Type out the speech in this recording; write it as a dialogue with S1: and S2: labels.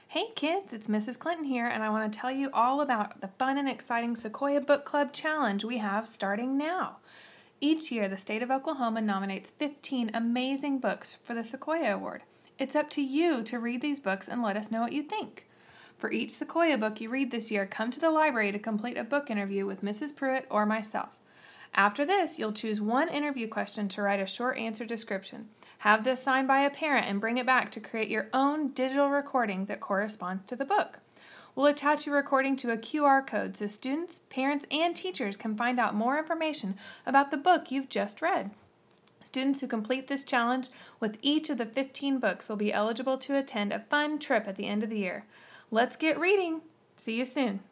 S1: Hey kids, it's Mrs. Clinton here, and I want to tell you all about the fun and exciting Sequoia Book Club Challenge we have starting now. Each year, the state of Oklahoma nominates 15 amazing books for the Sequoia Award. It's up to you to read these books and let us know what you think. For each Sequoia book you read this year, come to the library to complete a book interview with Mrs. Pruitt or myself. After this, you'll choose one interview question to write a short answer description. Have this signed by a parent and bring it back to create your own digital recording that corresponds to the book. We'll attach your recording to a QR code so students, parents, and teachers can find out more information about the book you've just read. Students who complete this challenge with each of the 15 books will be eligible to attend a fun trip at the end of the year. Let's get reading! See you soon!